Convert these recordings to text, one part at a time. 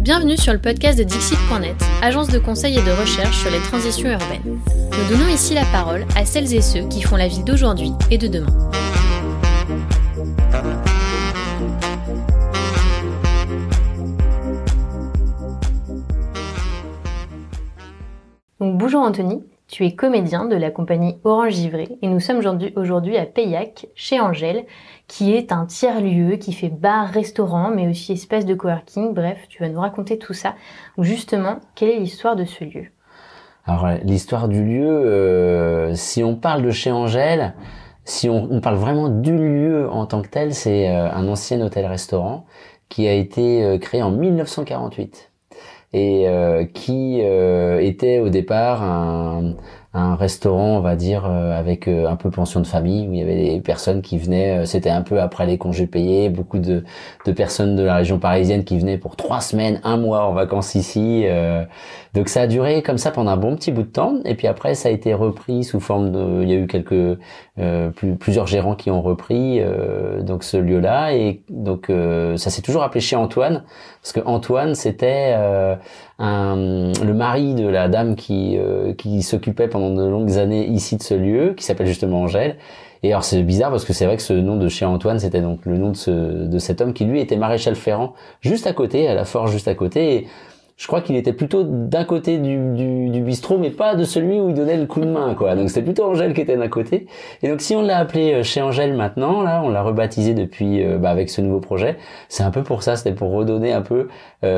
Bienvenue sur le podcast de Dixit.net, agence de conseil et de recherche sur les transitions urbaines. Nous donnons ici la parole à celles et ceux qui font la ville d'aujourd'hui et de demain. Donc, bonjour Anthony, tu es comédien de la compagnie Orange Givré et nous sommes aujourd'hui à Paillac, chez Angèle, qui est un tiers-lieu qui fait bar, restaurant, mais aussi espace de coworking. Bref, tu vas nous raconter tout ça. Donc justement, quelle est l'histoire de ce lieu ? Alors l'histoire du lieu, si on parle de chez Angèle, si on parle vraiment du lieu en tant que tel, c'est un ancien hôtel-restaurant qui a été créé en 1948 et qui était au départ un restaurant, on va dire, avec un peu pension de famille, où il y avait des personnes qui venaient, c'était un peu après les congés payés, beaucoup de personnes de la région parisienne qui venaient pour 3 semaines, 1 mois en vacances ici. Donc ça a duré comme ça pendant un bon petit bout de temps, et puis après ça a été repris sous forme de, il y a eu plusieurs gérants qui ont repris donc ce lieu-là, et donc ça s'est toujours appelé chez Antoine, parce que Antoine c'était le mari de la dame qui s'occupait pendant de longues années ici de ce lieu, qui s'appelle justement Angèle. Et alors c'est bizarre parce que c'est vrai que ce nom de chez Antoine, c'était donc le nom de cet homme qui lui était maréchal ferrant juste à côté, à la forge juste à côté. Et je crois qu'il était plutôt d'un côté du bistrot, mais pas de celui où il donnait le coup de main, quoi. Donc c'était plutôt Angèle qui était d'un côté. Et donc si on l'a appelé chez Angèle maintenant, là, on l'a rebaptisé depuis, avec ce nouveau projet. C'est un peu pour ça, c'était pour redonner un peu,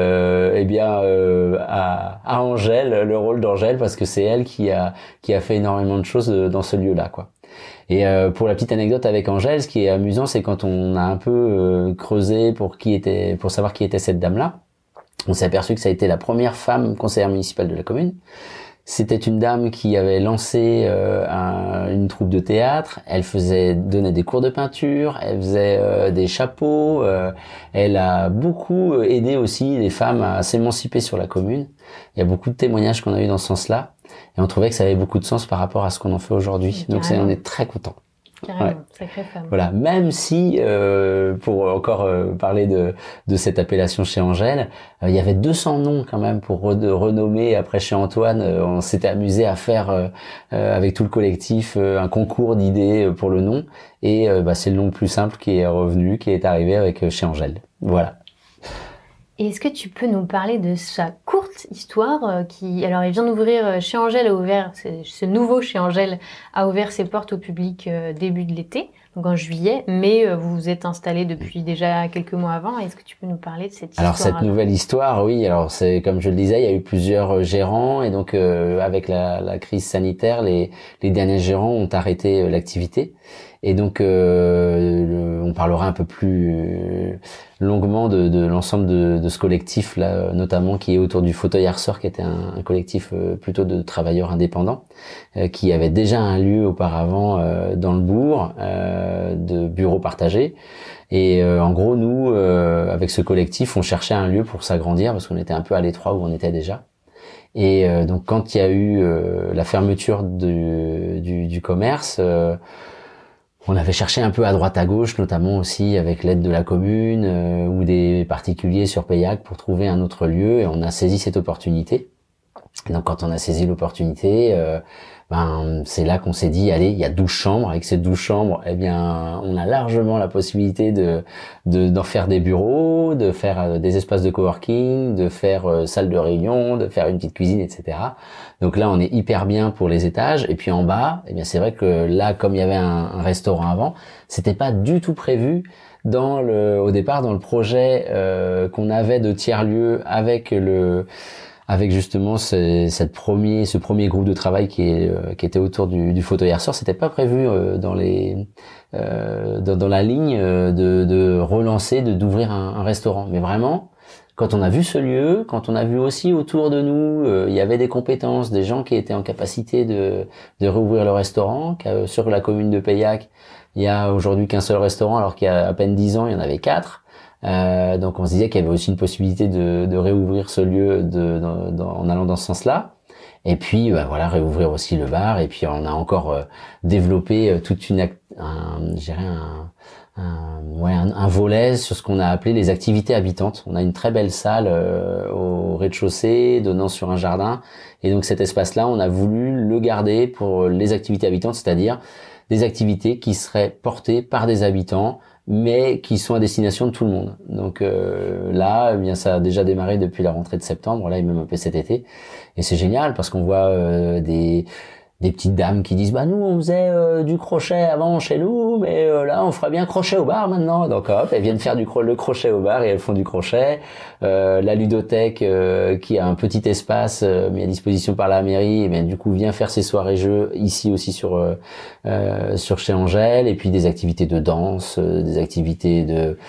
à Angèle le rôle d'Angèle, parce que c'est elle qui a fait énormément de choses dans ce lieu-là, quoi. Et pour la petite anecdote avec Angèle, ce qui est amusant, c'est quand on a un peu creusé pour savoir qui était cette dame-là. On s'est aperçu que ça a été la première femme conseillère municipale de la commune. C'était une dame qui avait lancé une troupe de théâtre. Elle donnait des cours de peinture, elle faisait des chapeaux. Elle a beaucoup aidé aussi les femmes à s'émanciper sur la commune. Il y a beaucoup de témoignages qu'on a eu dans ce sens-là, et on trouvait que ça avait beaucoup de sens par rapport à ce qu'on en fait aujourd'hui. Donc on est très content. Carrément, ouais. Sacrée femme. Voilà, même si, pour encore parler de cette appellation chez Angèle, il y avait 200 noms quand même pour renommer après chez Antoine. On s'était amusé à faire, avec tout le collectif, un concours d'idées pour le nom. Et c'est le nom le plus simple qui est revenu, qui est arrivé avec chez Angèle. Voilà. Et est-ce que tu peux nous parler de sa courte histoire alors il vient d'ouvrir chez Angèle, ce nouveau chez Angèle a ouvert ses portes au public début de l'été, donc en juillet, mais vous vous êtes installé depuis déjà quelques mois avant. Est-ce que tu peux nous parler de cette histoire? Alors cette nouvelle histoire, oui, alors c'est comme je le disais, il y a eu plusieurs gérants, et donc avec la crise sanitaire, les derniers gérants ont arrêté l'activité. Et donc on parlera un peu plus longuement de l'ensemble de ce collectif là, notamment qui est autour du Fauteuil Arceur, qui était un collectif plutôt de travailleurs indépendants, qui avait déjà un lieu auparavant dans le bourg, de bureaux partagés. Et en gros, nous, avec ce collectif, on cherchait un lieu pour s'agrandir, parce qu'on était un peu à l'étroit où on était déjà. Et donc quand il y a eu la fermeture du commerce, on avait cherché un peu à droite à gauche, notamment aussi avec l'aide de la commune ou des particuliers sur Paillac, pour trouver un autre lieu, et on a saisi cette opportunité. Et donc quand on a saisi l'opportunité, c'est là qu'on s'est dit, allez, il y a 12 chambres. Avec ces 12 chambres, eh bien, on a largement la possibilité d'en faire des bureaux, de faire des espaces de coworking, de faire salle de réunion, de faire une petite cuisine, etc. Donc là, on est hyper bien pour les étages. Et puis en bas, eh bien, c'est vrai que là, comme il y avait un restaurant avant, c'était pas du tout prévu au départ dans le projet qu'on avait de tiers-lieu avec justement ce premier groupe de travail qui était autour du Fauteuil Arceur. C'était pas prévu dans la ligne de relancer, d'ouvrir un restaurant. Mais vraiment, quand on a vu ce lieu, quand on a vu aussi autour de nous, il y avait des compétences, des gens qui étaient en capacité de réouvrir le restaurant. Sur la commune de Paillac, il y a aujourd'hui qu'un seul restaurant, alors qu'il y a à peine 10 ans, il y en avait 4. Donc on se disait qu'il y avait aussi une possibilité de réouvrir ce lieu en allant dans ce sens-là. Et puis voilà, réouvrir aussi le bar. Et puis on a encore développé toute je dirais un volet sur ce qu'on a appelé les activités habitantes. On a une très belle salle au rez-de-chaussée donnant sur un jardin, et donc cet espace-là, on a voulu le garder pour les activités habitantes, c'est-à-dire des activités qui seraient portées par des habitants, mais qui sont à destination de tout le monde. Donc là, eh bien ça a déjà démarré depuis la rentrée de septembre, là et même un peu cet été, et c'est génial parce qu'on voit des petites dames qui disent bah nous on faisait du crochet avant chez nous, mais là on fera bien crochet au bar maintenant. Donc hop, elles viennent faire le crochet au bar et elles font du crochet. La ludothèque qui a un petit espace mis à disposition par la mairie, et bien du coup vient faire ses soirées jeux ici aussi sur chez Angèle, et puis des activités de danse, des activités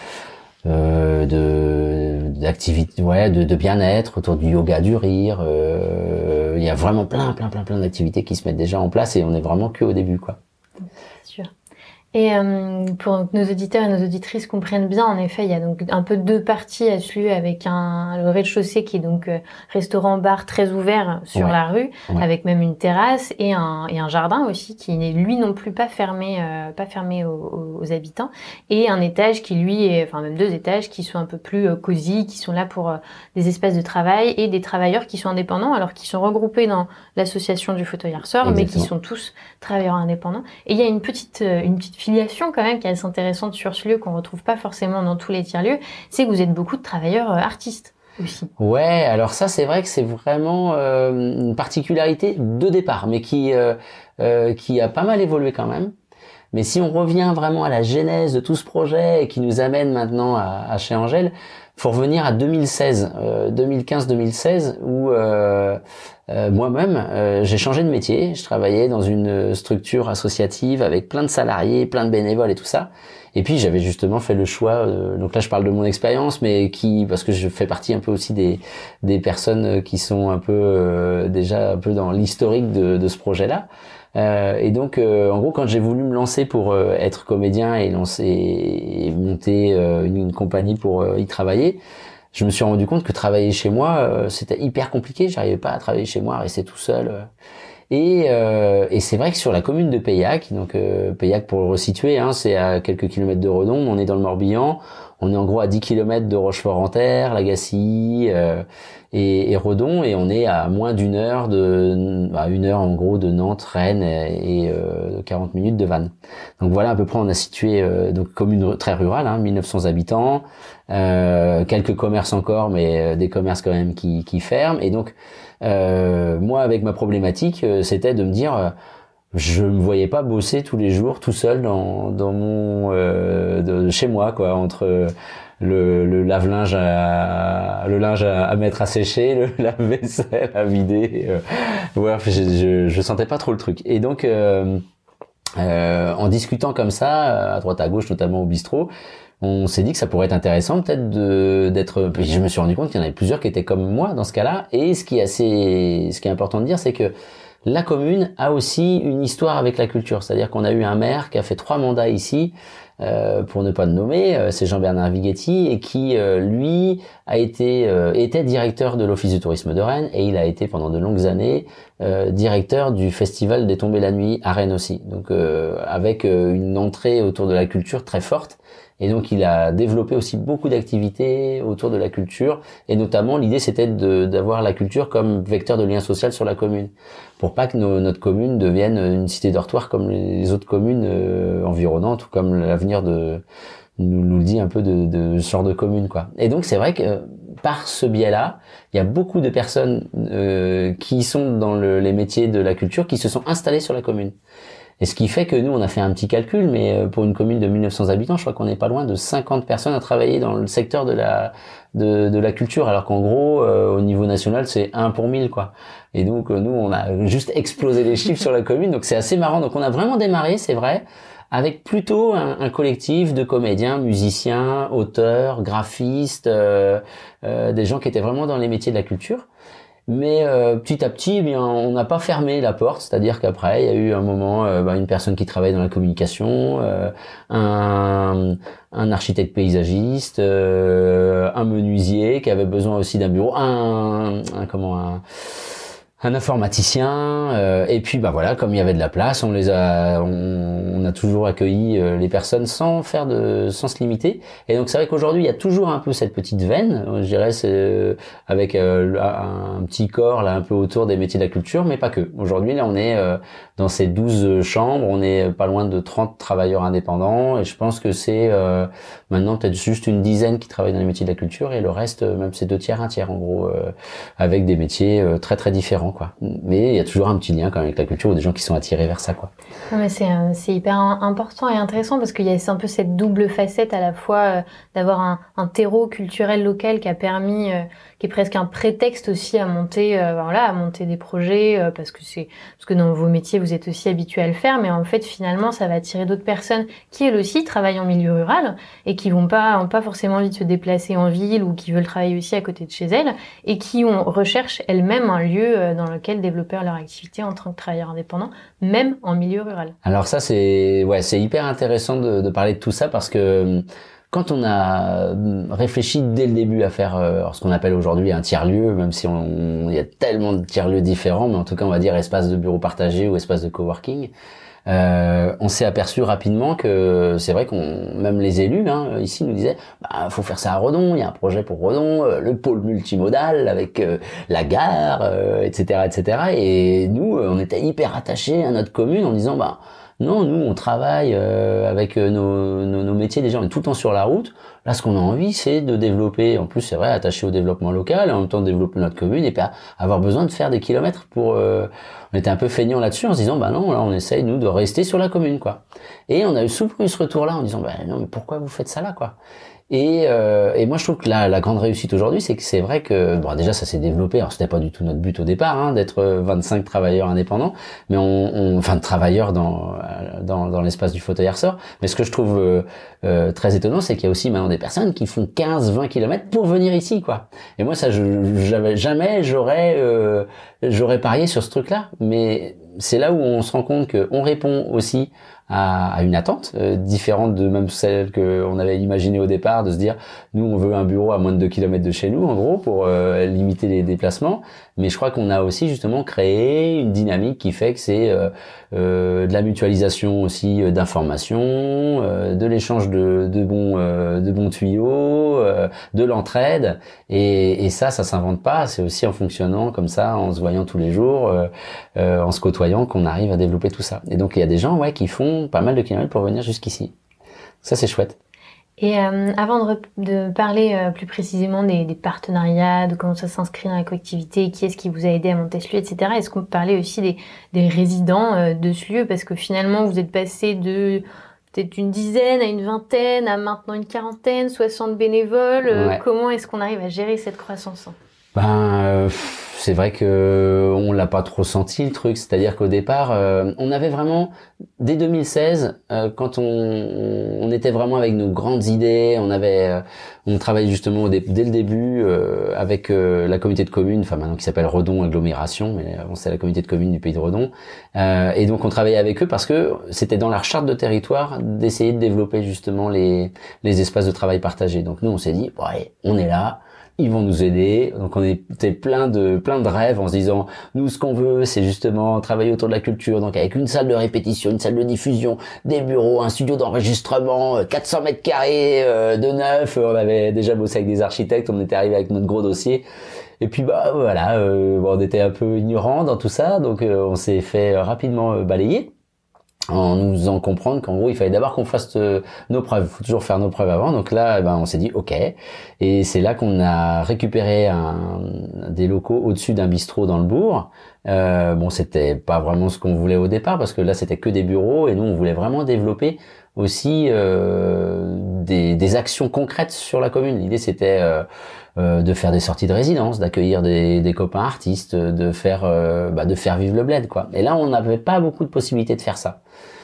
de bien-être autour du yoga, du rire. Il y a vraiment plein d'activités qui se mettent déjà en place, et on est vraiment que au début, quoi. C'est sûr. Et pour que nos auditeurs et nos auditrices comprennent bien, en effet, il y a donc un peu deux parties à celui avec le rez-de-chaussée qui est donc restaurant-bar très ouvert sur la rue, avec même une terrasse et un jardin aussi qui n'est lui non plus pas fermé aux habitants, et un étage qui lui est, enfin même deux étages qui sont un peu plus cosy, qui sont là pour des espaces de travail et des travailleurs qui sont indépendants, alors qui sont regroupés dans l'association du fauteuil ressort, mais qui sont tous travailleurs indépendants. Et il y a une petite filiation quand même qui est assez intéressante sur ce lieu qu'on retrouve pas forcément dans tous les tiers-lieux, c'est que vous êtes beaucoup de travailleurs artistes aussi. Ouais, alors ça c'est vrai que c'est vraiment une particularité de départ, mais qui a pas mal évolué quand même. Mais si on revient vraiment à la genèse de tout ce projet et qui nous amène maintenant à chez Angèle, faut revenir à 2015-2016 où moi-même j'ai changé de métier. Je travaillais dans une structure associative avec plein de salariés, plein de bénévoles et tout ça. Et puis j'avais justement fait le choix, donc là je parle de mon expérience, mais parce que je fais partie un peu aussi des personnes qui sont un peu déjà un peu dans l'historique de ce projet-là. Et donc en gros quand j'ai voulu me lancer pour être comédien et monter une compagnie pour y travailler, je me suis rendu compte que travailler chez moi c'était hyper compliqué. J'arrivais pas à travailler chez moi, à rester tout seul. Et c'est vrai que sur la commune de Paillac, donc Paillac pour le resituer, hein, c'est à quelques kilomètres de Redon, on est dans le Morbihan, on est en gros à 10 kilomètres de Rochefort-en-Terre, Lagacilly et Redon, et on est à moins d'une heure une heure en gros de Nantes, Rennes et 40 minutes de Vannes. Donc voilà à peu près on a situé donc commune très rurale, hein, 1900 habitants, quelques commerces encore, mais des commerces quand même qui ferment. Et donc moi avec ma problématique c'était de me dire je me voyais pas bosser tous les jours tout seul dans mon chez moi quoi, entre le lave-linge le linge à mettre à sécher, le lave-vaisselle à vider, ouais, je sentais pas trop le truc. Et donc en discutant comme ça à droite à gauche, notamment au bistrot, on s'est dit que ça pourrait être intéressant peut-être puis je me suis rendu compte qu'il y en avait plusieurs qui étaient comme moi dans ce cas-là. Et ce qui est important de dire, c'est que la commune a aussi une histoire avec la culture. C'est-à-dire qu'on a eu un maire qui a fait 3 mandats ici, pour ne pas le nommer, c'est Jean-Bernard Vighetti, et qui, lui, était directeur de l'Office du tourisme de Rennes, et il a été pendant de longues années directeur du Festival des Tombées la Nuit à Rennes aussi. Donc avec une entrée autour de la culture très forte. Et donc il a développé aussi beaucoup d'activités autour de la culture, et notamment l'idée c'était d'avoir la culture comme vecteur de lien social sur la commune, pour pas que notre commune devienne une cité dortoir comme les autres communes environnantes, ou comme l'avenir nous le dit un peu de ce genre de commune quoi. Et donc c'est vrai que par ce biais-là, il y a beaucoup de personnes qui sont dans les métiers de la culture qui se sont installées sur la commune. Et ce qui fait que nous, on a fait un petit calcul, mais pour une commune de 1900 habitants, je crois qu'on n'est pas loin de 50 personnes à travailler dans le secteur de la culture, alors qu'en gros, au niveau national, c'est 1 pour 1000, quoi. Et donc, nous, on a juste explosé les chiffres sur la commune, donc c'est assez marrant. Donc, on a vraiment démarré, c'est vrai, avec plutôt un collectif de comédiens, musiciens, auteurs, graphistes, des gens qui étaient vraiment dans les métiers de la culture. Mais petit à petit, eh bien, on n'a pas fermé la porte, c'est-à-dire qu'après, il y a eu un moment, une personne qui travaille dans la communication, un architecte paysagiste, un menuisier qui avait besoin aussi d'un bureau, un informaticien, et puis bah voilà, comme il y avait de la place, on a toujours accueilli les personnes sans se limiter. Et donc c'est vrai qu'aujourd'hui il y a toujours un peu cette petite veine, je dirais, c'est avec un petit corps là un peu autour des métiers de la culture, mais pas que. Aujourd'hui là on est dans ces 12 chambres, on est pas loin de 30 travailleurs indépendants, et je pense que c'est maintenant peut-être juste une dizaine qui travaillent dans les métiers de la culture, et le reste, même c'est 2 tiers, 1 tiers en gros, avec des métiers très très différents, quoi. Mais il y a toujours un petit lien quand même avec la culture, ou des gens qui sont attirés vers ça, quoi. Non, mais c'est hyper important et intéressant parce qu'il y a un peu cette double facette à la fois d'avoir un terreau culturel local qui a permis, qui est presque un prétexte aussi à monter, voilà, à monter des projets parce que dans vos métiers vous êtes aussi habitués à le faire, mais en fait finalement ça va attirer d'autres personnes qui elles aussi travaillent en milieu rural et qui ont pas forcément envie de se déplacer en ville ou qui veulent travailler aussi à côté de chez elles et qui recherchent elles-mêmes un lieu dans lequel développer leur activité en tant que travailleurs indépendants, même en milieu rural. Alors ça c'est hyper intéressant de parler de tout ça, parce que quand on a réfléchi dès le début à faire ce qu'on appelle aujourd'hui un tiers-lieu, même si il y a tellement de tiers-lieux différents, mais en tout cas on va dire espace de bureau partagé ou espace de coworking, on s'est aperçu rapidement que c'est vrai même les élus ici nous disaient faut faire ça à Redon, il y a un projet pour Redon, le pôle multimodal avec la gare, etc. Et nous on était hyper attachés à notre commune en disant non, nous on travaille avec nos métiers, déjà on est tout le temps sur la route. Là ce qu'on a envie c'est de développer, en plus c'est vrai, attaché au développement local, en même temps de développer notre commune et pas avoir besoin de faire des kilomètres pour... On était un peu feignants là-dessus en se disant non, là on essaye nous de rester sur la commune, quoi. Et on a souvent eu ce retour-là en disant non mais pourquoi vous faites ça là, quoi. Et moi je trouve que la grande réussite aujourd'hui c'est que c'est vrai que déjà ça s'est développé. Alors c'était pas du tout notre but au départ d'être 25 travailleurs indépendants, mais enfin travailleurs dans l'espace du fauteuil à ressort. Mais ce que je trouve très étonnant, c'est qu'il y a aussi maintenant des personnes qui font 15-20 kilomètres pour venir ici, quoi. Et moi ça jamais j'aurais parié sur ce truc-là, mais c'est là où on se rend compte qu'on répond aussi à une attente différente de même celle qu'on avait imaginée au départ, de se dire nous on veut un bureau à moins de 2 kilomètres de chez nous en gros pour limiter les déplacements, mais je crois qu'on a aussi justement créé une dynamique qui fait que c'est de la mutualisation aussi d'informations, de l'échange de bons tuyaux, de l'entraide, et ça s'invente pas, c'est aussi en fonctionnant comme ça, en se voyant tous les jours, en se côtoyant, qu'on arrive à développer tout ça. Et donc il y a des gens qui font pas mal de kilomètres pour venir jusqu'ici. Ça c'est chouette. Et avant de parler plus précisément des partenariats, de comment ça s'inscrit dans la collectivité, qui est-ce qui vous a aidé à monter ce lieu, etc., est-ce qu'on peut parler aussi des résidents de ce lieu? Parce que finalement, vous êtes passé de peut-être une dizaine à une vingtaine, à maintenant une quarantaine, 60 bénévoles. Ouais. Comment est-ce qu'on arrive à gérer cette croissance? C'est vrai que on l'a pas trop senti le truc, c'est-à-dire qu'au départ on avait vraiment dès 2016 quand on était vraiment avec nos grandes idées, on travaillait justement dès le début avec la communauté de communes, enfin maintenant qui s'appelle Redon Agglomération, mais avant c'est la communauté de communes du pays de Redon, et donc on travaillait avec eux parce que c'était dans leur charte de territoire d'essayer de développer justement les espaces de travail partagés. Donc nous on s'est dit allez, on est là, ils vont nous aider. Donc on était plein de rêves en se disant nous ce qu'on veut c'est justement travailler autour de la culture, donc avec une salle de répétition, une salle de diffusion, des bureaux, un studio d'enregistrement, 400 mètres carrés de neuf. On avait déjà bossé avec des architectes, on était arrivé avec notre gros dossier. Et puis voilà, on était un peu ignorants dans tout ça, donc on s'est fait rapidement balayer, en nous faisant comprendre qu'en gros il fallait d'abord qu'on fasse nos preuves, faut toujours faire nos preuves avant. Donc là on s'est dit ok, et c'est là qu'on a récupéré des locaux au-dessus d'un bistrot dans le bourg. C'était pas vraiment ce qu'on voulait au départ parce que là c'était que des bureaux, et nous on voulait vraiment développer aussi des actions concrètes sur la commune. L'idée c'était de faire des sorties de résidence, d'accueillir des copains artistes, de faire vivre le bled, quoi. Et là on n'avait pas beaucoup de possibilités de faire ça.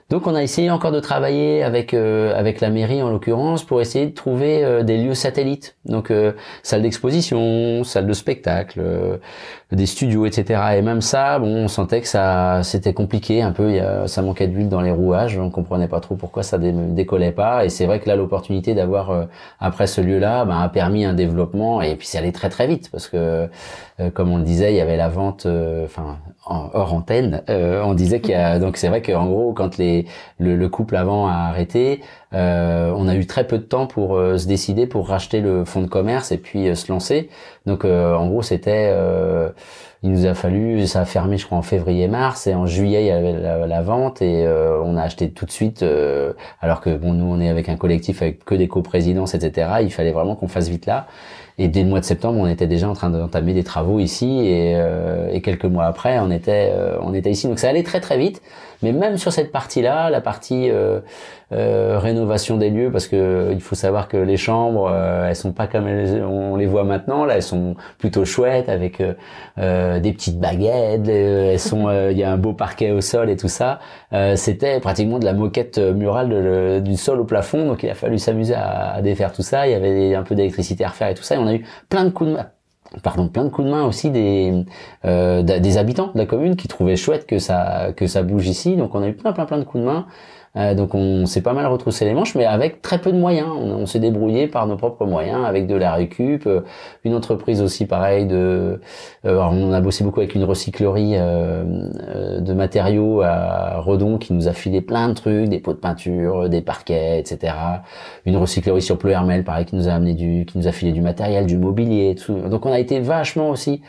Donc on a essayé encore de travailler avec avec la mairie en l'occurrence pour essayer de trouver des lieux satellites. Donc salle d'exposition, salle de spectacle, des studios, etc. Et même ça, bon, on sentait que ça c'était compliqué un peu. Ça manquait d'huile dans les rouages. On comprenait pas trop pourquoi ça décollait pas. Et c'est vrai que là l'opportunité d'avoir après ce lieu-là a permis un développement. Et puis c'est allé très très vite parce que comme on le disait, il y avait la vente, hors antenne. On disait qu'il y a donc c'est vrai qu'en gros quand le couple avant a arrêté, on a eu très peu de temps pour se décider pour racheter le fonds de commerce et puis se lancer. Donc en gros c'était il nous a fallu, ça a fermé je crois en février-mars et en juillet il y avait la vente et on a acheté tout de suite alors que bon nous on est avec un collectif avec que des coprésidences etc. Il fallait vraiment qu'on fasse vite là. Et dès le mois de septembre, on était déjà en train d'entamer des travaux ici et quelques mois après, on était ici. Donc ça allait très très vite. Mais même sur cette partie-là, la partie rénovation des lieux, parce que il faut savoir que les chambres, elles sont pas comme on les voit maintenant. Là, elles sont plutôt chouettes avec des petites baguettes. Elles sont, il y a un beau parquet au sol et tout ça. C'était pratiquement de la moquette murale du sol au plafond. Donc il a fallu s'amuser à défaire tout ça. Il y avait un peu d'électricité à refaire et tout ça. Et on a eu plein de coups de main. Plein de coups de main aussi des habitants de la commune qui trouvaient chouette que ça bouge ici. Donc on a eu plein de coups de main. Donc on s'est pas mal retroussé les manches, mais avec très peu de moyens. On s'est débrouillé par nos propres moyens, avec de la récup, une entreprise aussi pareil alors on a bossé beaucoup avec une recyclerie de matériaux à Redon qui nous a filé plein de trucs, des pots de peinture, des parquets, etc. Une recyclerie sur Pleuhermel, pareil, qui nous a filé du matériel, du mobilier, tout. Donc on a été vachement aussi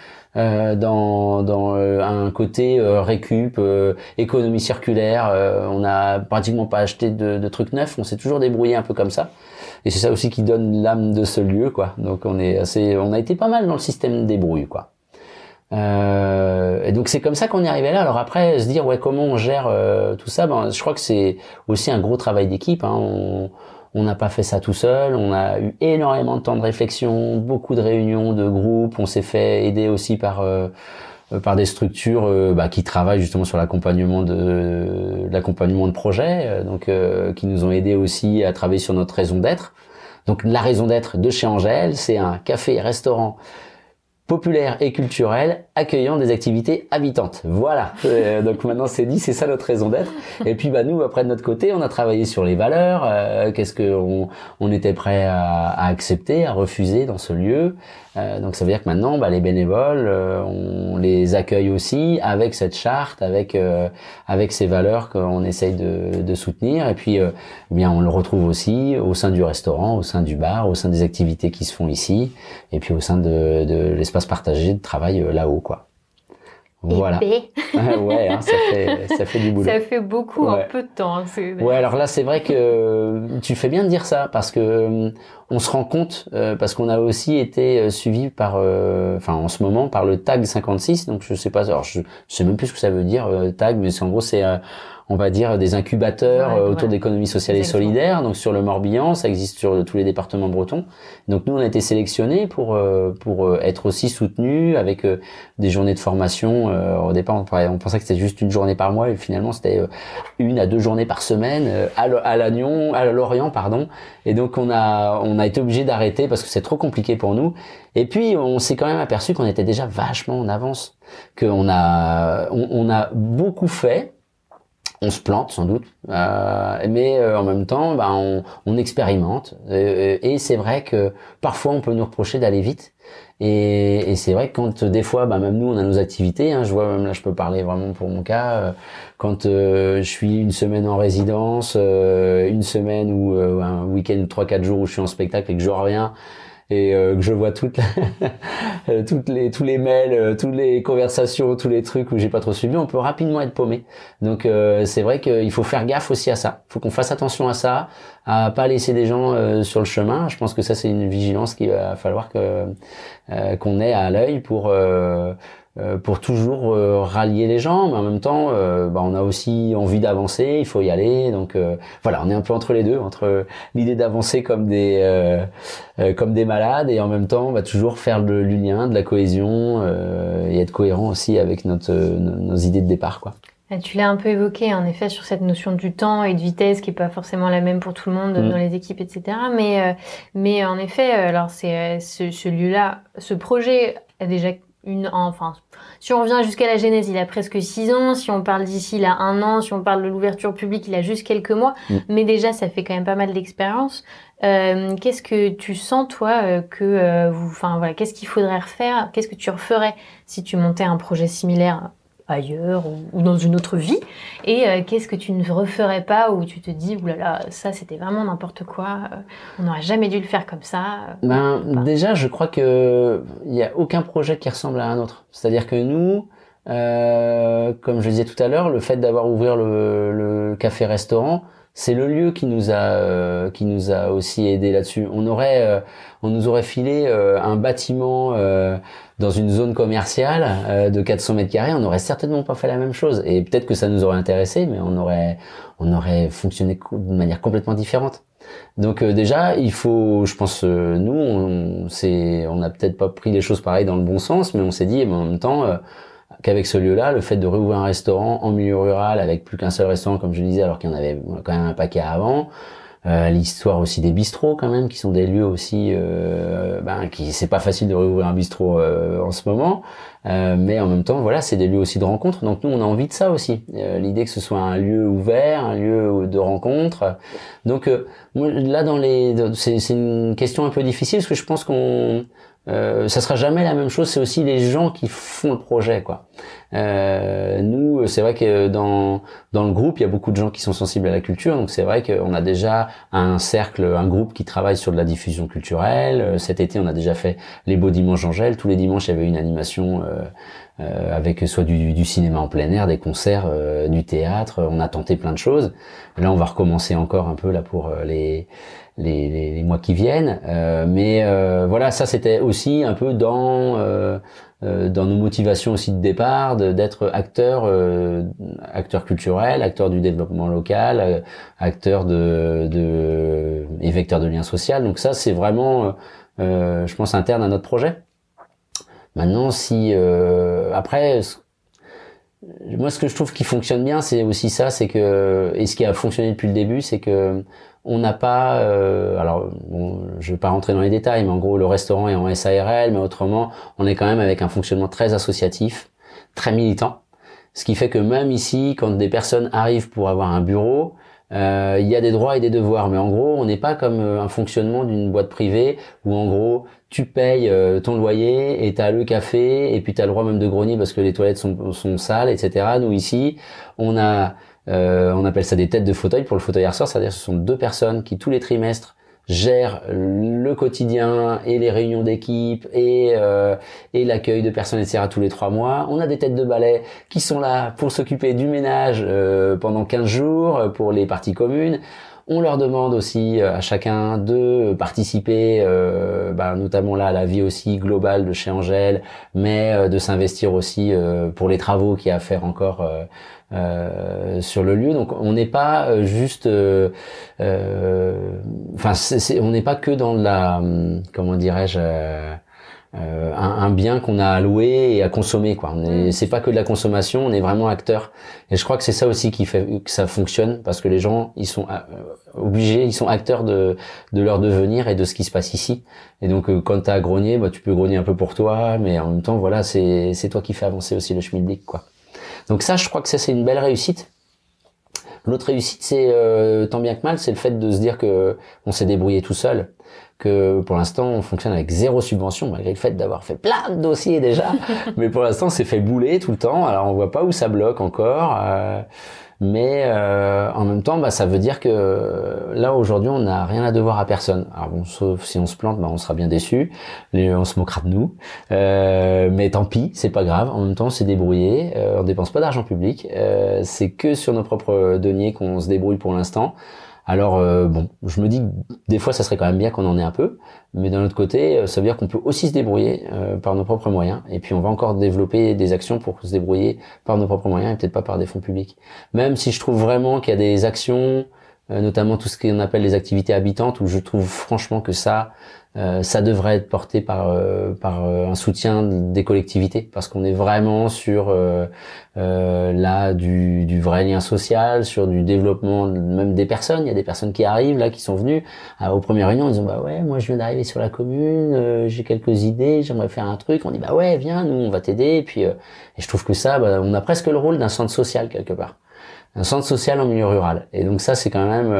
dans un côté récup, économie circulaire. On n'a pratiquement pas acheté de trucs neufs, on s'est toujours débrouillé un peu comme ça. Et c'est ça aussi qui donne l'âme de ce lieu, quoi. Donc on a été pas mal dans le système débrouille, quoi. Et donc c'est comme ça qu'on est arrivé là. Alors après, se dire comment on gère tout ça, je crois que c'est aussi un gros travail d'équipe, hein. On n'a pas fait ça tout seul, on a eu énormément de temps de réflexion, beaucoup de réunions de groupe, on s'est fait aider aussi par des structures qui travaillent justement sur l'accompagnement de projets, qui nous ont aidés aussi à travailler sur notre raison d'être. Donc la raison d'être de chez Angèle, c'est un café-restaurant populaire et culturel accueillant des activités habitantes. Voilà. Donc maintenant c'est dit, c'est ça notre raison d'être. Et puis nous après de notre côté, on a travaillé sur les valeurs, qu'est-ce que on était prêt à accepter, à refuser dans ce lieu. Donc ça veut dire que maintenant les bénévoles, on les accueille aussi avec cette charte, avec ces valeurs qu'on essaye de soutenir. Et puis on le retrouve aussi au sein du restaurant, au sein du bar, au sein des activités qui se font ici, et puis au sein de l'espace partagé de travail là-haut, quoi. Voilà. Ouais, hein, ça fait du boulot. Ça fait beaucoup en peu de temps. Hein, ouais, alors là, c'est vrai que tu fais bien de dire ça parce que on se rend compte parce qu'on a aussi été suivi par, en ce moment par le TAG 56. Donc je sais pas, alors je sais même plus ce que ça veut dire TAG, mais en gros c'est on va dire des incubateurs autour d'économie sociale et solidaire. Donc sur le Morbihan, ça existe sur tous les départements bretons. Donc nous on a été sélectionnés pour être aussi soutenus avec des journées de formation. Au départ on pensait que c'était juste une journée par mois et finalement c'était 1 à 2 journées par semaine à Lorient pardon. Et donc on a été obligé d'arrêter parce que c'est trop compliqué pour nous. Et puis on s'est quand même aperçu qu'on était déjà vachement en avance, qu'on a beaucoup fait. On se plante sans doute, mais en même temps, on expérimente. Et c'est vrai que parfois on peut nous reprocher d'aller vite. Et c'est vrai que quand des fois, même nous, on a nos activités. Hein, je vois même là, je peux parler vraiment pour mon cas. Quand je suis une semaine en résidence, une semaine ou un week-end 3-4 jours où je suis en spectacle et que je reviens. Et que je vois tous les mails, toutes les conversations, tous les trucs où j'ai pas trop suivi, on peut rapidement être paumé. Donc c'est vrai qu'il faut faire gaffe aussi à ça. Il faut qu'on fasse attention à ça, à pas laisser des gens sur le chemin. Je pense que ça c'est une vigilance qu'il va falloir qu'on ait à l'œil pour toujours rallier les gens, mais en même temps on a aussi envie d'avancer, il faut y aller. Donc voilà, on est un peu entre les deux, entre l'idée d'avancer comme des malades et en même temps toujours faire du lien, de la cohésion et être cohérent aussi avec nos idées de départ, quoi. Tu l'as un peu évoqué, en effet, sur cette notion du temps et de vitesse qui est pas forcément la même pour tout le monde dans les équipes, etc. Mais en effet, alors ce lieu-là, ce projet a déjà enfin, si on revient jusqu'à la genèse, il a presque 6 ans. Si on parle d'ici, il a 1 an. Si on parle de l'ouverture publique, il a juste quelques mois. Mais déjà, ça fait quand même pas mal d'expérience. Qu'est-ce que tu sens, toi, enfin voilà, qu'est-ce qu'il faudrait refaire? Qu'est-ce que tu referais si tu montais un projet similaire ailleurs ou dans une autre vie, et qu'est-ce que tu ne referais pas, où tu te dis oulala, ça c'était vraiment n'importe quoi, on n'aurait jamais dû le faire comme ça. Déjà, je crois que il y a aucun projet qui ressemble à un autre. C'est-à-dire que nous, comme je disais tout à l'heure, le fait d'avoir ouvert le café-restaurant, c'est le lieu qui nous a aussi aidé là-dessus. On nous aurait filé un bâtiment dans une zone commerciale de 400 mètres carrés, on n'aurait certainement pas fait la même chose. Et peut-être que ça nous aurait intéressé, mais on aurait fonctionné de manière complètement différente. Donc déjà, il faut, je pense, nous, on n'a peut-être pas pris les choses pareil dans le bon sens, mais on s'est dit, en même temps, qu'avec ce lieu-là, le fait de rouvrir un restaurant en milieu rural avec plus qu'un seul restaurant, comme je disais, alors qu'il y en avait quand même un paquet avant, l'histoire aussi des bistrots quand même, qui sont des lieux aussi, qui c'est pas facile de rouvrir un bistrot en ce moment, mais en même temps, voilà, c'est des lieux aussi de rencontre. Donc nous, on a envie de ça aussi, l'idée que ce soit un lieu ouvert, un lieu de rencontre. Donc moi, là, c'est une question un peu difficile parce que je pense ça sera jamais la même chose. C'est aussi les gens qui font le projet, quoi. Nous, c'est vrai que dans le groupe, il y a beaucoup de gens qui sont sensibles à la culture. Donc c'est vrai qu'on a déjà un groupe qui travaille sur de la diffusion culturelle. Cet été, on a déjà fait les Beaux Dimanches d'Angèle. Tous les dimanches, il y avait une animation avec soit du cinéma en plein air, des concerts, du théâtre. On a tenté plein de choses. Là, on va recommencer encore un peu là pour les mois qui viennent. Mais voilà, ça c'était aussi un peu dans nos motivations aussi de départ, d'être acteur culturel, acteur du développement local, acteur et vecteur de lien social. Donc ça, c'est vraiment, je pense, interne à notre projet. Maintenant, si après, moi, ce que je trouve qui fonctionne bien, c'est aussi ça, c'est que, et ce qui a fonctionné depuis le début, c'est que on n'a pas, alors bon, je vais pas rentrer dans les détails, mais en gros le restaurant est en SARL, mais autrement on est quand même avec un fonctionnement très associatif, très militant, ce qui fait que même ici, quand des personnes arrivent pour avoir un bureau, il y a des droits et des devoirs, mais en gros on n'est pas comme un fonctionnement d'une boîte privée où en gros tu payes ton loyer et t'as le café et puis t'as le droit même de grogner parce que les toilettes sont sales, etc. Nous ici on appelle ça des têtes de fauteuil pour le fauteuil ressort, c'est-à-dire que ce sont 2 personnes qui tous les trimestres gèrent le quotidien et les réunions d'équipe et l'accueil de personnes, etc. tous les 3 mois. On a des têtes de balai qui sont là pour s'occuper du ménage pendant 15 jours pour les parties communes. On leur demande aussi à chacun de participer, notamment là à la vie aussi globale de chez Angèle, mais de s'investir aussi pour les travaux qu'il y a à faire encore sur le lieu. Donc on n'est pas juste, on n'est pas que dans la, comment dirais-je, un bien qu'on a à louer et à consommer, quoi. C'est pas que de la consommation, on est vraiment acteur. Et je crois que c'est ça aussi qui fait que ça fonctionne, parce que les gens, ils sont obligés, ils sont acteurs de leur devenir et de ce qui se passe ici. Et donc quand t'as à grogner, tu peux grogner un peu pour toi, mais en même temps, voilà, c'est toi qui fais avancer aussi le schmilblick, quoi. Donc ça, je crois que ça, c'est une belle réussite. L'autre réussite, c'est tant bien que mal, c'est le fait de se dire que on s'est débrouillé tout seul, que pour l'instant on fonctionne avec 0 subvention, malgré le fait d'avoir fait plein de dossiers déjà, mais pour l'instant c'est fait bouler tout le temps. Alors on voit pas où ça bloque encore, mais en même temps, ça veut dire que là aujourd'hui on n'a rien à devoir à personne. Alors bon, sauf si on se plante, on sera bien déçu, on se moquera de nous, mais tant pis, c'est pas grave. En même temps, c'est débrouillé, on dépense pas d'argent public, c'est que sur nos propres deniers qu'on se débrouille pour l'instant. Alors je me dis que des fois ça serait quand même bien qu'on en ait un peu, mais d'un autre côté, ça veut dire qu'on peut aussi se débrouiller par nos propres moyens, et puis on va encore développer des actions pour se débrouiller par nos propres moyens et peut-être pas par des fonds publics. Même si je trouve vraiment qu'il y a des actions notamment tout ce qu'on appelle les activités habitantes, où je trouve franchement que ça devrait être porté par un soutien des collectivités, parce qu'on est vraiment sur là du vrai lien social, sur du développement même des personnes. Il y a des personnes qui arrivent là, qui sont venues aux premières réunions, ils disent bah ouais, moi je viens d'arriver sur la commune, j'ai quelques idées, j'aimerais faire un truc. On dit bah ouais, viens, nous on va t'aider. Et puis et je trouve que ça, on a presque le rôle d'un centre social quelque part, un centre social en milieu rural. Et donc ça c'est quand même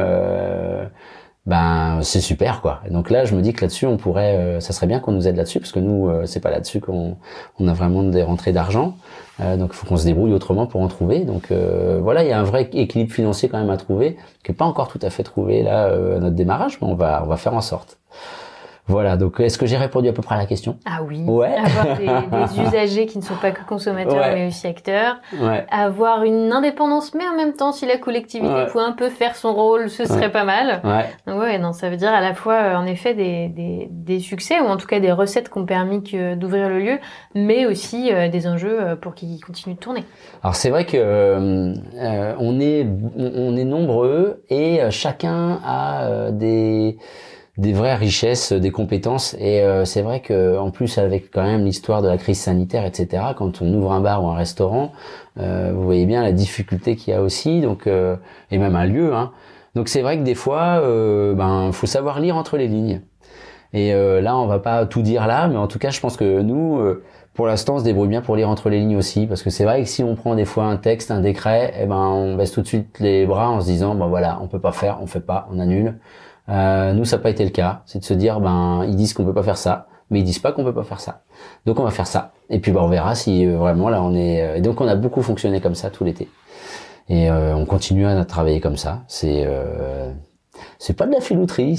c'est super quoi. Et donc là je me dis que là-dessus on pourrait ça serait bien qu'on nous aide là-dessus, parce que nous c'est pas là-dessus qu'on a vraiment des rentrées d'argent, donc il faut qu'on se débrouille autrement pour en trouver. Donc voilà, il y a un vrai équilibre financier quand même à trouver, qui est pas encore tout à fait trouvé là à notre démarrage, mais on va faire en sorte. Voilà, donc est-ce que j'ai répondu à peu près à la question? Ah oui, ouais. Avoir des usagers qui ne sont pas que consommateurs, ouais. mais aussi acteurs. Ouais. Avoir une indépendance, mais en même temps, si la collectivité pouvait un peu faire son rôle, ce serait pas mal. Ouais. Donc non, ça veut dire à la fois, en effet, des succès, ou en tout cas des recettes qui ont permis d'ouvrir le lieu, mais aussi des enjeux pour qu'il continue de tourner. Alors c'est vrai que on est nombreux, et chacun a des vraies richesses, des compétences, et c'est vrai que en plus avec quand même l'histoire de la crise sanitaire, etc. Quand on ouvre un bar ou un restaurant, vous voyez bien la difficulté qu'il y a aussi, donc et même un lieu, hein. Donc c'est vrai que des fois, faut savoir lire entre les lignes. Et là, on va pas tout dire là, mais en tout cas, je pense que nous, pour l'instant, on se débrouille bien pour lire entre les lignes aussi, parce que c'est vrai que si on prend des fois un texte, un décret, on baisse tout de suite les bras en se disant, voilà, on peut pas faire, on fait pas, on annule. Nous, ça n'a pas été le cas. C'est de se dire, ils disent qu'on peut pas faire ça, mais ils disent pas qu'on peut pas faire ça. Donc on va faire ça. Et puis on verra si vraiment là on est. Et donc on a beaucoup fonctionné comme ça tout l'été. Et on continue à travailler comme ça. C'est pas de la filouterie,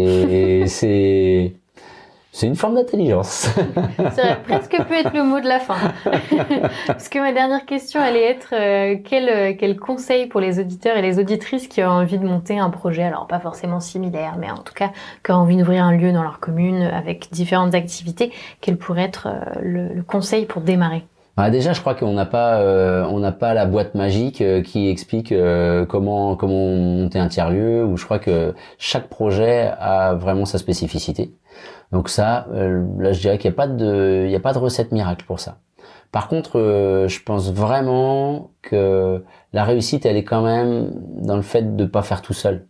c'est une forme d'intelligence. Ça aurait presque pu être le mot de la fin. Parce que ma dernière question allait être quel conseil pour les auditeurs et les auditrices qui ont envie de monter un projet, alors pas forcément similaire, mais en tout cas qui ont envie d'ouvrir un lieu dans leur commune avec différentes activités, quel pourrait être le conseil pour démarrer? Déjà, je crois qu'on n'a pas la boîte magique qui explique comment monter un tiers-lieu, ou je crois que chaque projet a vraiment sa spécificité. Donc ça, là, je dirais qu'il n'y a pas de recette miracle pour ça. Par contre, je pense vraiment que la réussite, elle est quand même dans le fait de pas faire tout seul,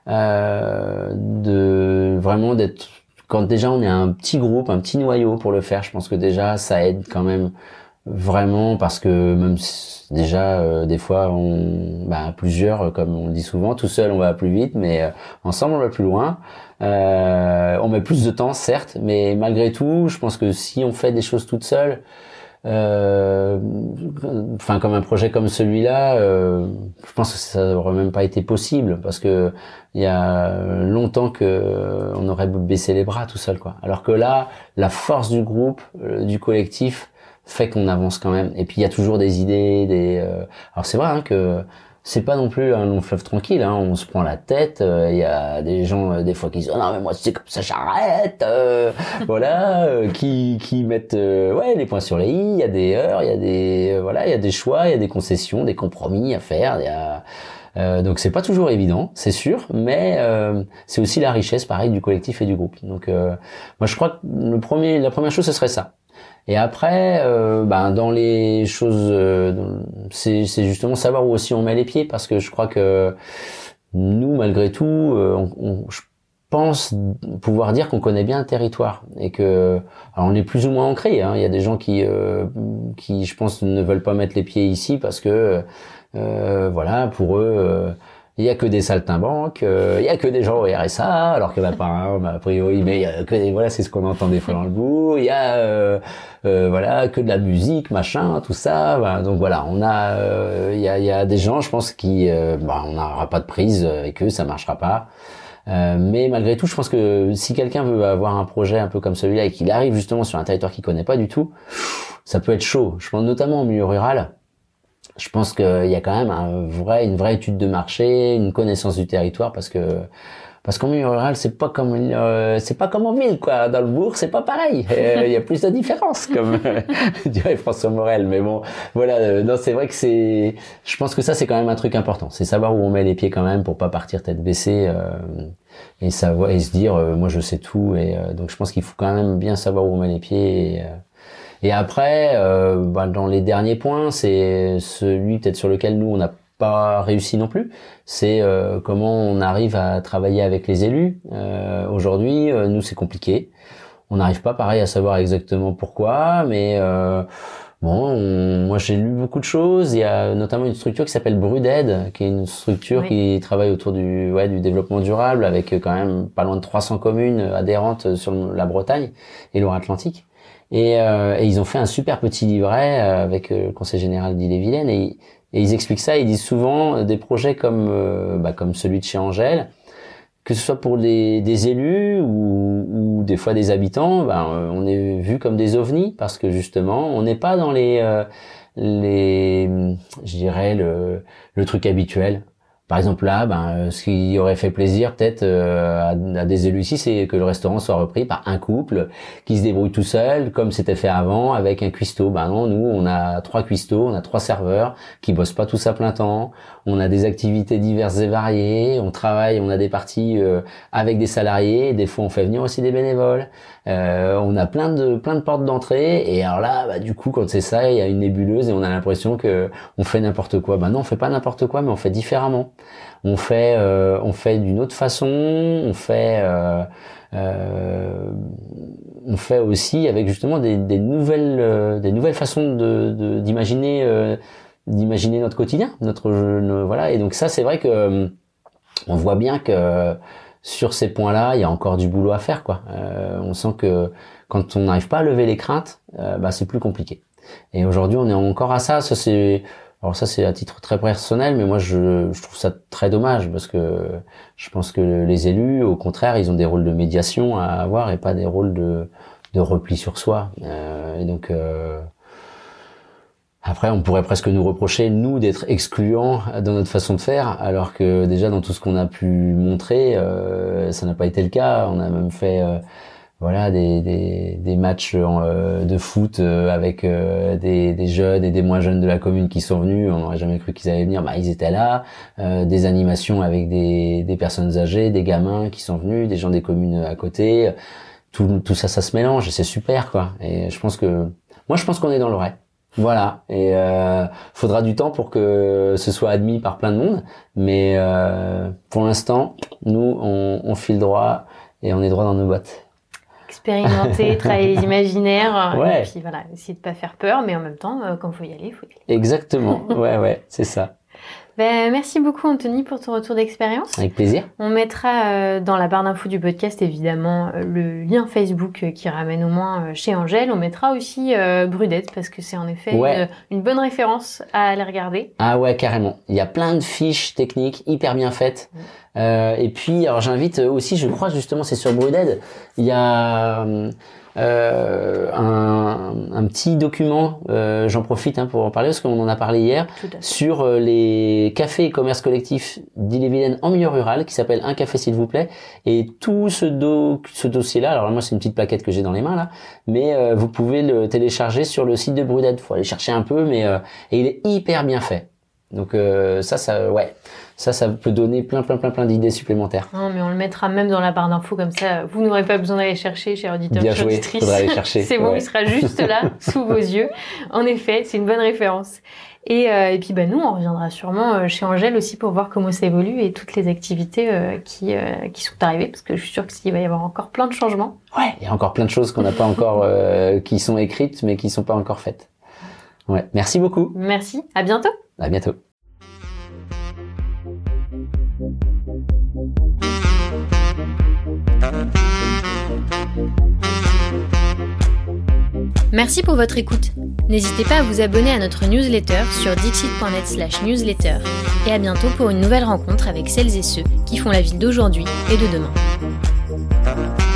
de vraiment d'être. Quand déjà on est un petit groupe, un petit noyau pour le faire, je pense que déjà ça aide quand même vraiment, parce que même déjà des fois plusieurs, comme on le dit souvent, tout seul on va plus vite, mais ensemble on va plus loin. On met plus de temps certes, mais malgré tout je pense que si on fait des choses toutes seules, comme un projet comme celui-là, je pense que ça n'aurait même pas été possible, parce que il y a longtemps que on aurait baissé les bras tout seul, quoi. Alors que là, la force du groupe, du collectif, fait qu'on avance quand même. Et puis il y a toujours des idées, alors c'est vrai que c'est pas non plus un long fleuve tranquille, hein. On se prend la tête, il y a des gens des fois qui disent non mais moi c'est comme ça j'arrête, voilà, qui mettent les points sur les i, il y a des heures, il y a il y a des choix, il y a des concessions, des compromis à faire, donc c'est pas toujours évident, c'est sûr, mais c'est aussi la richesse pareil du collectif et du groupe. Donc moi je crois que la première chose ce serait ça. Et après, dans les choses, c'est justement savoir où aussi on met les pieds, parce que je crois que nous, malgré tout, je pense pouvoir dire qu'on connaît bien le territoire, et que, alors on est plus ou moins ancré, hein. Il y a des gens qui, je pense, ne veulent pas mettre les pieds ici parce que, pour eux. Il y a que des saltimbanques, il y a que des gens au RSA, alors qu'il n'y en a pas un, a priori, mais il y a que c'est ce qu'on entend des fois dans le bourg. Il y a, que de la musique, machin, tout ça. Donc voilà, il y a des gens, je pense, qui, on n'aura pas de prise avec eux, ça marchera pas. Mais malgré tout, je pense que si quelqu'un veut avoir un projet un peu comme celui-là et qu'il arrive justement sur un territoire qu'il connaît pas du tout, ça peut être chaud. Je pense notamment au milieu rural. je pense qu'il y a quand même une vraie étude de marché, une connaissance du territoire, parce qu'en milieu rural, c'est pas comme en ville, quoi. Dans le bourg, c'est pas pareil. Il y a plus de différences, comme dirait François Morel. Mais bon, voilà. Non, c'est vrai que je pense que ça, c'est quand même un truc important. C'est savoir où on met les pieds quand même pour pas partir tête baissée, et savoir, et se dire, moi, je sais tout. Et donc, je pense qu'il faut quand même bien savoir où on met les pieds. Et après, dans les derniers points, c'est celui peut-être sur lequel nous, on n'a pas réussi non plus, c'est comment on arrive à travailler avec les élus. Aujourd'hui, nous, c'est compliqué. On n'arrive pas, pareil, à savoir exactement pourquoi, mais moi, j'ai lu beaucoup de choses. Il y a notamment une structure qui s'appelle Bruded, qui est une structure qui travaille autour du développement durable, avec quand même pas loin de 300 communes adhérentes sur la Bretagne et Loire-Atlantique. Et ils ont fait un super petit livret avec le Conseil général d'Ille-et-Vilaine, et ils expliquent ça. Ils disent souvent des projets comme celui de chez Angèle, que ce soit pour des élus ou des fois des habitants, on est vu comme des ovnis, parce que justement on n'est pas dans je dirais le truc habituel. Par exemple là, ce qui aurait fait plaisir peut-être à des élus ici, c'est que le restaurant soit repris par un couple qui se débrouille tout seul, comme c'était fait avant, avec un cuistot. Non, nous on a 3 cuistots, on a 3 serveurs qui bossent pas tous à plein temps. On a des activités diverses et variées. On travaille, on a des parties avec des salariés. Des fois on fait venir aussi des bénévoles. On a plein de portes d'entrée. Et alors là, du coup, quand c'est ça, il y a une nébuleuse et on a l'impression que on fait n'importe quoi. Non, on fait pas n'importe quoi, mais on fait différemment. On fait d'une autre façon. On fait aussi avec justement des nouvelles façons d'imaginer notre quotidien, voilà. Et donc ça, c'est vrai que on voit bien que sur ces points-là, il y a encore du boulot à faire, quoi. On sent que quand on n'arrive pas à lever les craintes, c'est plus compliqué. Et aujourd'hui, on est encore à ça. Alors ça, c'est à titre très personnel, mais moi, je trouve ça très dommage, parce que je pense que les élus, au contraire, ils ont des rôles de médiation à avoir et pas des rôles de repli sur soi. Et donc, après, on pourrait presque nous reprocher, nous, d'être excluants dans notre façon de faire, alors que déjà, dans tout ce qu'on a pu montrer, ça n'a pas été le cas. On a même fait des matchs de foot avec des jeunes et des moins jeunes de la commune qui sont venus. On n'aurait jamais cru qu'ils allaient venir. Ils étaient là. Des animations avec des personnes âgées, des gamins qui sont venus, des gens des communes à côté. Tout ça, ça se mélange et c'est super, quoi. Et je pense qu'on est dans le vrai. Voilà. Et faudra du temps pour que ce soit admis par plein de monde. Mais pour l'instant, nous, on file droit et on est droit dans nos bottes. Expérimenter, travailler les imaginaires, et puis voilà, essayer de pas faire peur, mais en même temps, quand il faut y aller, il faut y aller. Exactement, ouais, c'est ça. Merci beaucoup Anthony pour ton retour d'expérience. Avec plaisir. On mettra dans la barre d'infos du podcast évidemment le lien Facebook qui ramène au moins chez Angèle. On mettra aussi Brudette, parce que c'est en effet une bonne référence à aller regarder. Ah ouais, carrément. Il y a plein de fiches techniques hyper bien faites. Et puis, alors j'invite aussi, je crois justement, c'est sur Brudette, il y a un petit document, j'en profite pour en parler parce qu'on en a parlé hier, sur les cafés et commerces collectifs d'Ille-et-Vilaine en milieu rural, qui s'appelle Un café s'il vous plaît. Et tout ce dossier-là, alors moi c'est une petite plaquette que j'ai dans les mains là, mais vous pouvez le télécharger sur le site de Brudette. Faut aller chercher un peu, mais et il est hyper bien fait. Donc ça peut donner plein d'idées supplémentaires. Non, mais on le mettra même dans la barre d'infos, comme ça vous n'aurez pas besoin d'aller chercher, chers auditeurs, chers auditrices. Faudra aller chercher. C'est bon, il sera juste là sous vos yeux. En effet, c'est une bonne référence. Et puis nous on reviendra sûrement chez Angèle aussi pour voir comment ça évolue et toutes les activités qui sont arrivées, parce que je suis sûre qu'il va y avoir encore plein de changements. Ouais, il y a encore plein de choses qu'on n'a pas encore qui sont écrites mais qui sont pas encore faites. Ouais, merci beaucoup. Merci, à bientôt. À bientôt. Merci pour votre écoute. N'hésitez pas à vous abonner à notre newsletter sur dixit.net/newsletter et à bientôt pour une nouvelle rencontre avec celles et ceux qui font la ville d'aujourd'hui et de demain.